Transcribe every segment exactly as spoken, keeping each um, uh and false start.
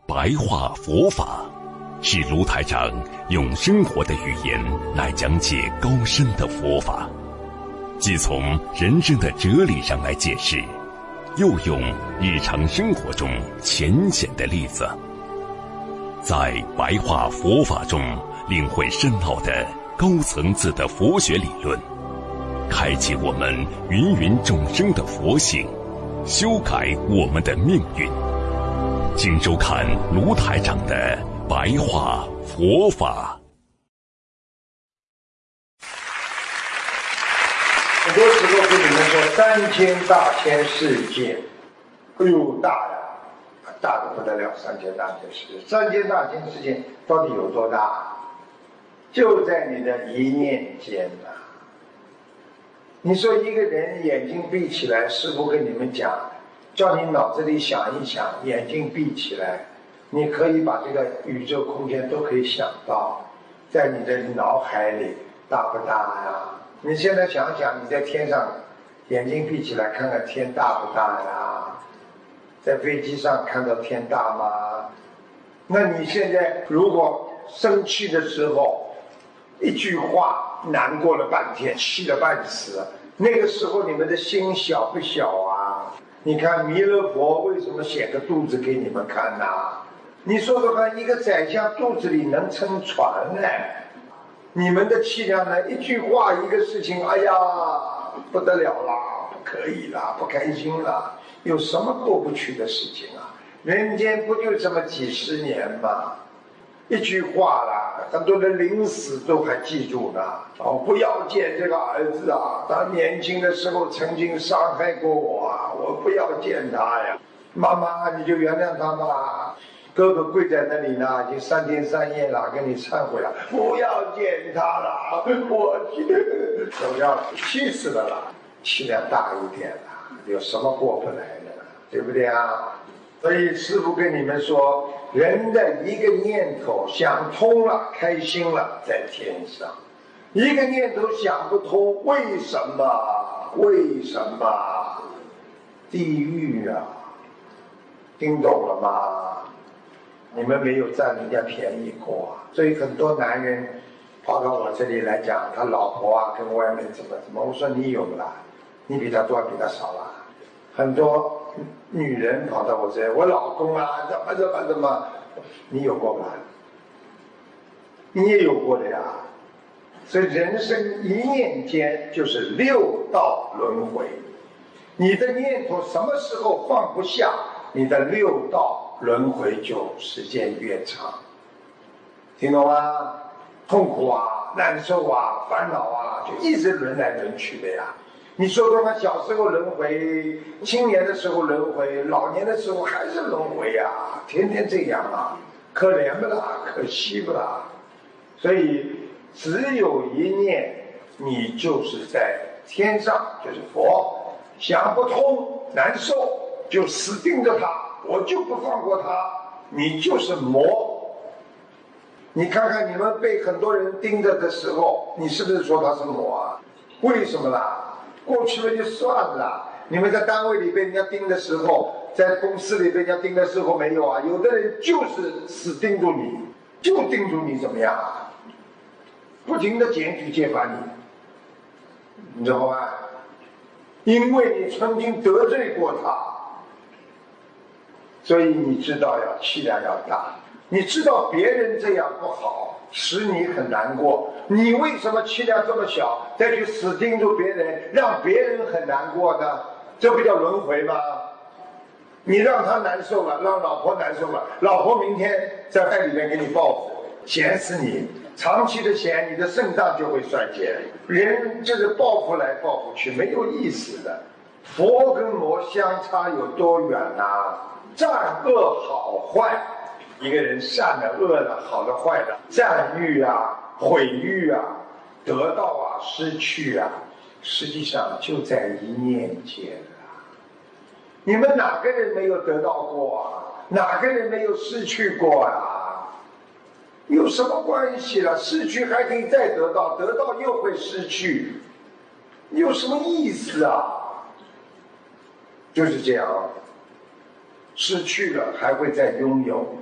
白话佛法，是卢台长用生活的语言来讲解高深的佛法，既从人生的哲理上来解释，又用日常生活中浅显的例子，在白话佛法中领会深奥的高层次的佛学理论，开启我们芸芸众生的佛性，修改我们的命运。请收看卢台长的白话佛法。 很多时候跟你们说三千大千世界，哎呦大呀，大的不得了！三千大千世界，三千大千世界到底有多大？就在你的一念间呐、啊。你说一个人眼睛闭起来，师父跟你们讲，叫你脑子里想一想，眼睛闭起来，你可以把这个宇宙空间都可以想到，在你的脑海里大不大呀？你现在想想，你在天上，眼睛闭起来看看天大不大呀？在飞机上看到天大吗？那你现在如果生气的时候，一句话难过了半天，气了半死，那个时候你们的心小不小啊？你看弥勒佛为什么显个肚子给你们看呐、啊？你说说看，一个宰相肚子里能撑船呢？你们的气量呢？一句话一个事情，哎呀不得了啦，不可以啦，不开心啦，有什么过不去的事情啊？人间不就这么几十年吗？一句话啦，很多人临死都还记住呢。哦，不要见这个儿子啊，他年轻的时候曾经伤害过我啊，我不要见他呀。妈妈，你就原谅他吧。哥哥跪在那里呢，已经三天三夜了，跟你忏悔了，不要见他了，我都要气死了啦，气量大一点啦，有什么过不来的，对不对啊？所以师父跟你们说，人的一个念头想通了，开心了，在天上；一个念头想不通，为什么？为什么？地狱啊！听懂了吗？你们没有占人家便宜过啊，所以很多男人跑到我这里来讲，他老婆啊跟外面怎么怎么，我说你有啦，你比他多比他少啦。很多女人跑到我这里，我老公啊怎么怎么怎么，你有过吧？你也有过的呀。所以人生一念间就是六道轮回，你的念头什么时候放不下，你的六道轮回就时间越长，听懂吗？痛苦啊，难受啊，烦恼啊，就一直轮来轮去的呀。你说说看，小时候轮回，青年的时候轮回，老年的时候还是轮回呀，天天这样啊，可怜不啦，可惜不啦。所以只有一念，你就是在天上，就是佛。想不通，难受，就死盯着他，我就不放过他，你就是魔。你看看你们被很多人盯着的时候，你是不是说他是魔啊？为什么啦？过去了就算了，你们在单位里被人家盯的时候，在公司里被人家盯的时候没有啊？有的人就是死盯住你，就盯住你怎么样啊？不停的检举揭发你，你知道吗？因为你曾经得罪过他，所以你知道要气量要大。你知道别人这样不好，使你很难过，你为什么气量这么小，再去死盯住别人，让别人很难过呢？这不叫轮回吗？你让他难受了，让老婆难受了，老婆明天在爱里面给你报复，闲死你，长期的闲，你的肾脏就会衰竭。人就是报复来报复去，没有意思的。佛跟魔相差有多远啊？善恶好坏，一个人善的、恶的、好的、坏的，赞誉啊、毁誉啊、得到啊、失去啊，实际上就在一念间啊。你们哪个人没有得到过啊？哪个人没有失去过啊？有什么关系了？失去还可以再得到，得到又会失去，有什么意思啊？就是这样，失去了还会再拥有，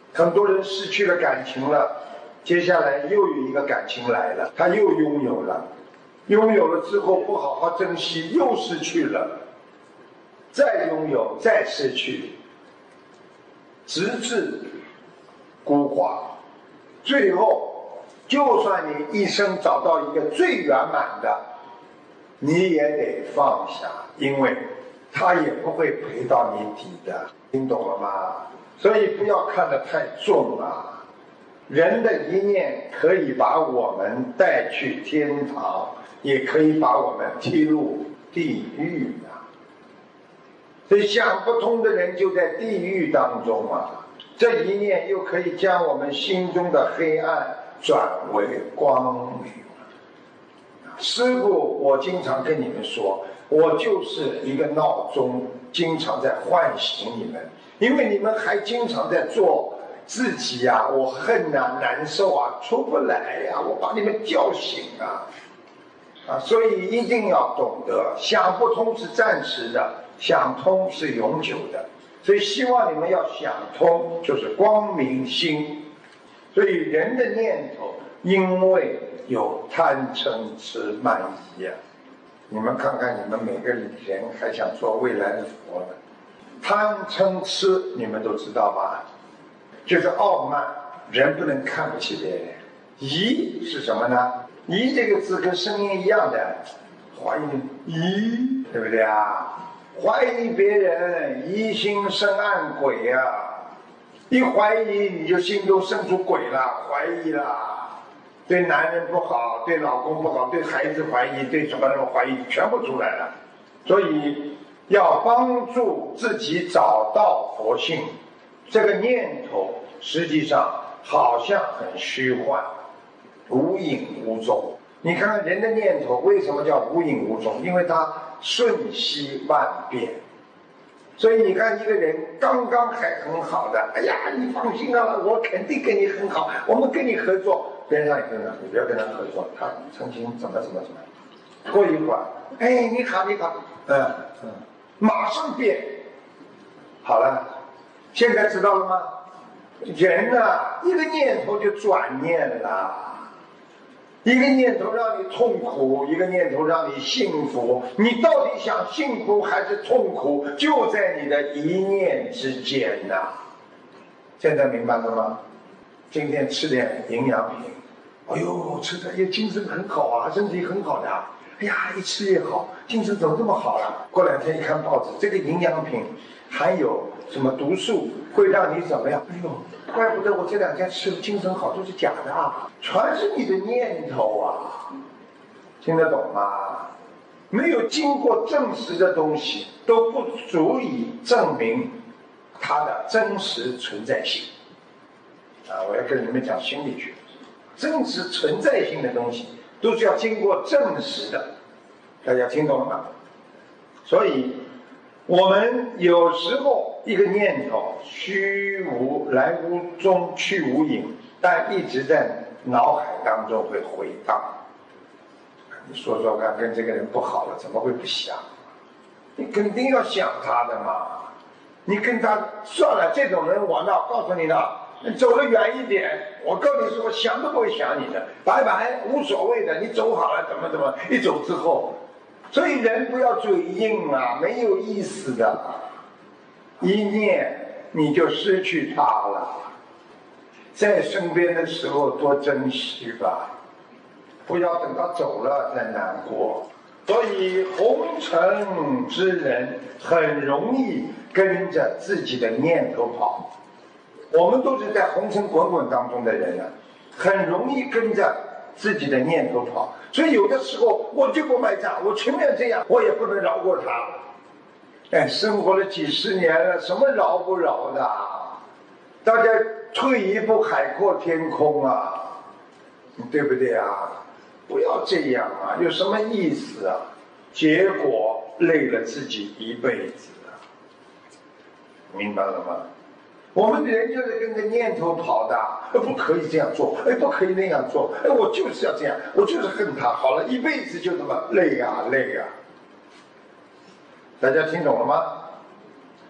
很多人失去了感情了，接下来又有一个感情来了，他又拥有了，拥有了之后不好好珍惜，又失去了，再拥有，再失去，直至孤寡。最后，就算你一生找到一个最圆满的，你也得放下，因为他也不会陪到你底的，听懂了吗？所以不要看得太重啊！人的一念可以把我们带去天堂，也可以把我们踢入地狱啊！所以想不通的人就在地狱当中啊！这一念又可以将我们心中的黑暗转为光明。师父，我经常跟你们说，我就是一个闹钟，经常在唤醒你们，因为你们还经常在做自己呀、啊，我恨啊，难受啊，出不来呀、啊，我把你们叫醒啊，啊，所以一定要懂得，想不通是暂时的，想通是永久的，所以希望你们要想通，就是光明心。所以人的念头，因为有贪嗔痴慢疑啊，你们看看你们每个人还想做未来的佛呢？贪嗔痴你们都知道吧？就是傲慢，人不能看不起别人。疑是什么呢？疑这个字跟声音一样的，怀疑，疑，对不对啊？怀疑别人，疑心生暗鬼啊！一怀疑你就心中生出鬼了，怀疑了，对男人不好，对老公不好，对孩子怀疑，对什么人怀疑，全部出来了。所以要帮助自己找到佛性，这个念头实际上好像很虚幻，无影无踪。你看看人的念头为什么叫无影无踪？因为它瞬息万变。所以你看一个人刚刚还很好的，哎呀，你放心啊，我肯定跟你很好，我们跟你合作。边上一个人，你不要跟他合作，他曾经怎么怎么怎么。过一会儿，哎，你好，你好，嗯嗯，马上变。好了，现在知道了吗？人啊，一个念头就转念了。一个念头让你痛苦，一个念头让你幸福，你到底想幸福还是痛苦，就在你的一念之间呐、啊。现在明白了吗？今天吃点营养品，哎呦，吃的也精神很好啊，身体很好的、啊，哎呀，一吃越好，精神怎么这么好了？过两天一看报纸，这个营养品含有什么毒素，会让你怎么样？哎呦，怪不得我这两天吃的精神好，都是假的啊，全是你的念头啊，听得懂吗？没有经过证实的东西都不足以证明它的真实存在性啊！我要跟你们讲心理学，真实存在性的东西都是要经过证实的，大家听懂了吗？所以我们有时候一个念头虚无，来无踪，去无影，但一直在脑海当中会回荡。你说说看，跟这个人不好了，怎么会不想？你肯定要想他的嘛。你跟他算了，这种人我呢，告诉你呢，你走得远一点，我告诉你说，我想都不会想你的，拜拜，无所谓的，你走好了，怎么怎么，一走之后。所以人不要嘴硬啊，没有意思的，一念你就失去他了。在身边的时候多珍惜吧，不要等他走了再难过。所以红尘之人很容易跟着自己的念头跑，我们都是在红尘滚滚当中的人啊，很容易跟着自己的念头跑，所以有的时候我就不买账，我情愿这样，我也不能饶过他。哎，生活了几十年了，什么饶不饶的？大家退一步海阔天空啊，对不对啊？不要这样啊，有什么意思啊？结果累了自己一辈子啊，明白了吗？我们人就是跟着念头跑的，不可以这样做，哎，不可以那样做，哎，我就是要这样，我就是恨他，好了，一辈子就这么累啊累啊。大家听懂了吗？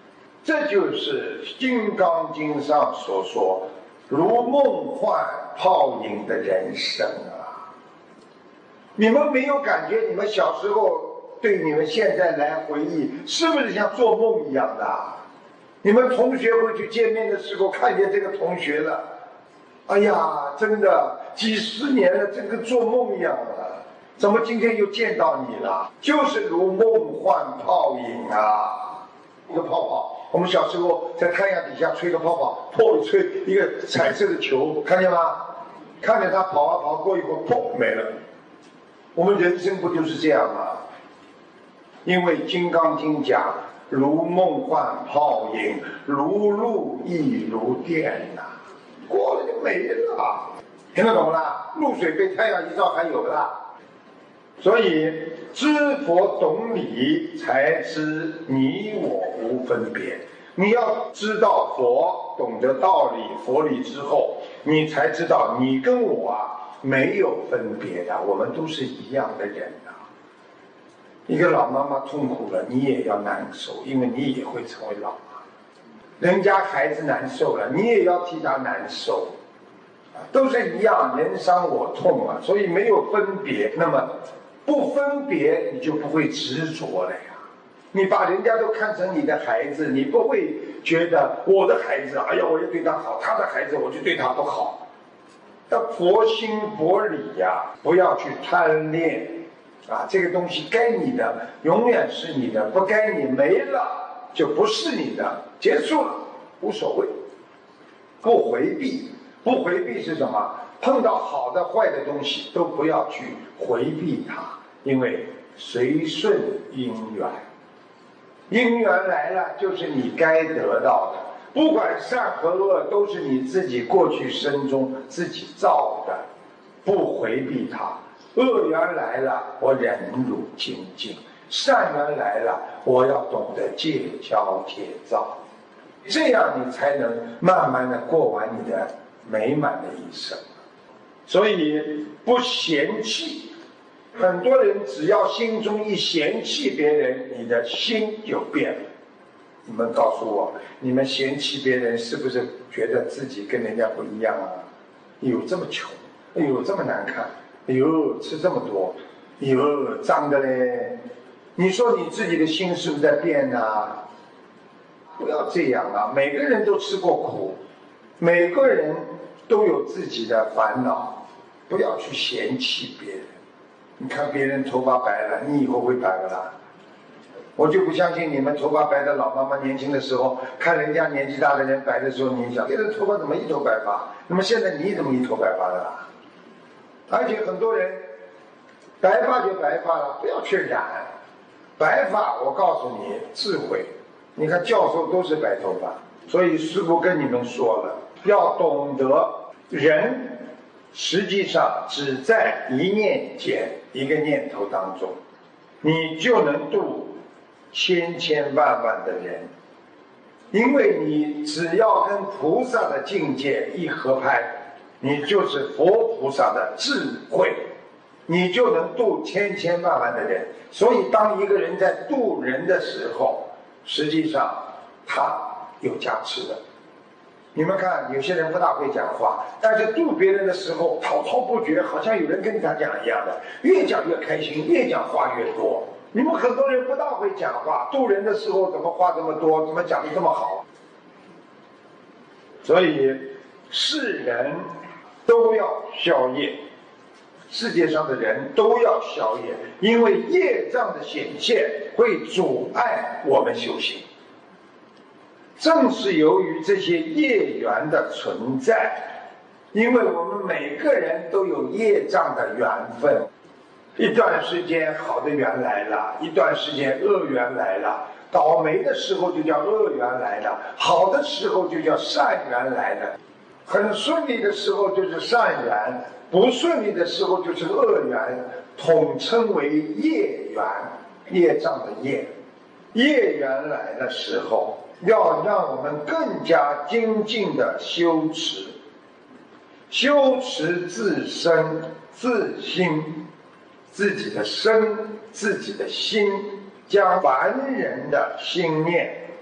这就是《金刚经》上所说如梦幻泡影的人生啊！你们没有感觉，你们小时候对你们现在来回忆，是不是像做梦一样的？你们同学会去见面的时候，看见这个同学了，哎呀，真的几十年了，这跟做梦一样的，怎么今天又见到你了？就是如梦幻泡影啊！一个泡泡，我们小时候在太阳底下吹个泡泡，砰一吹，一个彩色的球，看见吗？看见它跑啊跑，过一会儿砰没了。我们人生不就是这样吗？因为《金刚经》讲如梦幻泡影，如露亦如电呐、啊，过了就没了，听得懂啦？露水被太阳一照还有啦。所以知佛懂理，才知你我无分别。你要知道佛，懂得道理佛理之后，你才知道你跟我啊没有分别的，我们都是一样的人啊。一个老妈妈痛苦了，你也要难受，因为你也会成为老妈。人家孩子难受了，你也要替他难受，都是一样，人伤我痛啊，所以没有分别。那么不分别，你就不会执着了呀。你把人家都看成你的孩子，你不会觉得我的孩子，哎呀，我要对他好，他的孩子我就对他不好。要佛心佛理呀，不要去贪恋啊，这个东西该你的永远是你的，不该你没了就不是你的，结束了，无所谓，不回避。不回避是什么？碰到好的坏的东西都不要去回避它，因为随顺因缘，因缘来了就是你该得到的，不管善和恶都是你自己过去生中自己造的，不回避它。恶缘来了，我忍辱精进；善缘来了，我要懂得戒骄铁造，这样你才能慢慢的过完你的美满的一生。所以不嫌弃，很多人只要心中一嫌弃别人，你的心就变了。你们告诉我，你们嫌弃别人是不是觉得自己跟人家不一样啊？哎呦这么穷，哎呦这么难看，哎呦吃这么多，哎呦脏的嘞，你说你自己的心是不是在变啊？不要这样啊！每个人都吃过苦，每个人都有自己的烦恼，不要去嫌弃别人。你看别人头发白了，你以后会白不啦？我就不相信你们头发白的老妈妈年轻的时候，看人家年纪大的人白的时候，你想别人头发怎么一头白发？那么现在你怎么一头白发的啦？而且很多人白发就白发了，不要去染。白发我告诉你智慧，你看教授都是白头发，所以师父跟你们说了，要懂得人实际上只在一念间，一个念头当中，你就能度千千万万的人。因为你只要跟菩萨的境界一合拍，你就是佛菩萨的智慧，你就能度千千万万的人。所以当一个人在度人的时候，实际上他有加持的。你们看有些人不大会讲话，但是度别人的时候滔滔不绝，好像有人跟他讲一样的，越讲越开心，越讲话越多。你们很多人不大会讲话，度人的时候怎么话这么多，怎么讲得这么好？所以世人都要消业，世界上的人都要消业，因为业障的显现会阻碍我们修行。正是由于这些业缘的存在，因为我们每个人都有业障的缘分，一段时间好的缘来了，一段时间恶缘来了，倒霉的时候就叫恶缘来了，好的时候就叫善缘来了，很顺利的时候就是善缘，不顺利的时候就是恶缘，统称为业缘，业障的业。业缘来的时候，要让我们更加精进的修持，修持自身自心，自己的身，自己的心，将凡人的心念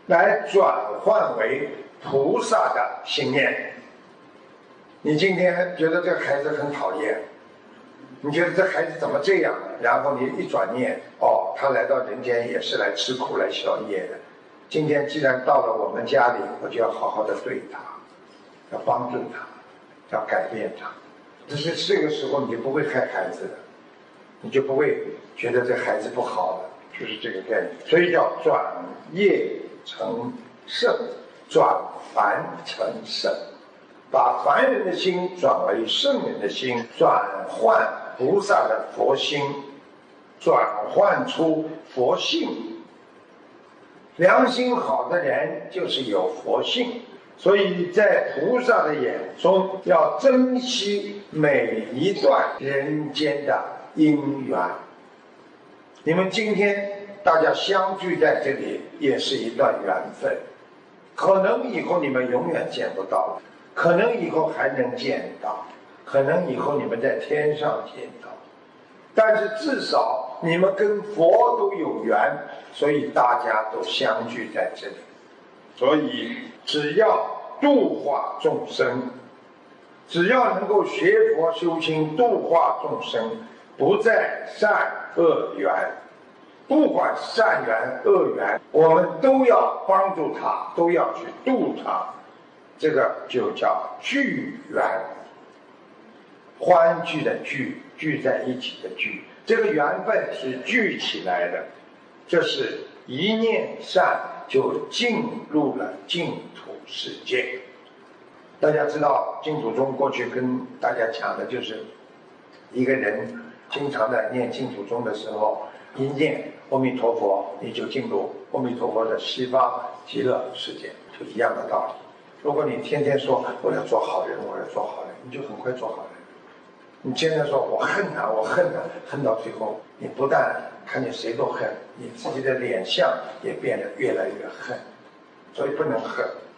来转换为菩萨的心念。你今天觉得这个孩子很讨厌，你觉得这孩子怎么这样？然后你一转念，哦，他来到人间也是来吃苦来消业的。今天既然到了我们家里，我就要好好的对他，要帮助他，要改变他。只是这个时候你就不会害孩子了，你就不会觉得这孩子不好了，就是这个概念。所以叫转业成圣，转凡成圣，把凡人的心转为圣人的心，转换菩萨的佛心，转换出佛性。良心好的人就是有佛性，所以在菩萨的眼中要珍惜每一段人间的因缘。你们今天大家相聚在这里也是一段缘分，可能以后你们永远见不到了，可能以后还能见到，可能以后你们在天上见到，但是至少你们跟佛都有缘，所以大家都相聚在这里。所以只要度化众生，只要能够学佛修心度化众生，不在善恶缘，不管善缘恶缘，我们都要帮助他，都要去度他，这个就叫聚缘，欢聚的聚，聚在一起的聚，这个缘分是聚起来的，这是一念善就进入了净土世界。大家知道净土宗过去跟大家讲的就是一个人经常的念净土宗的时候，一念阿弥陀佛，你就进入阿弥陀佛的西方极乐世界，就一样的道理。如果你天天说我要做好人，我要做好人，你就很快做好人。你天天说我恨他，我恨他，恨到最后你不但看见谁都恨，你自己的脸相也变得越来越恨。所以不能恨，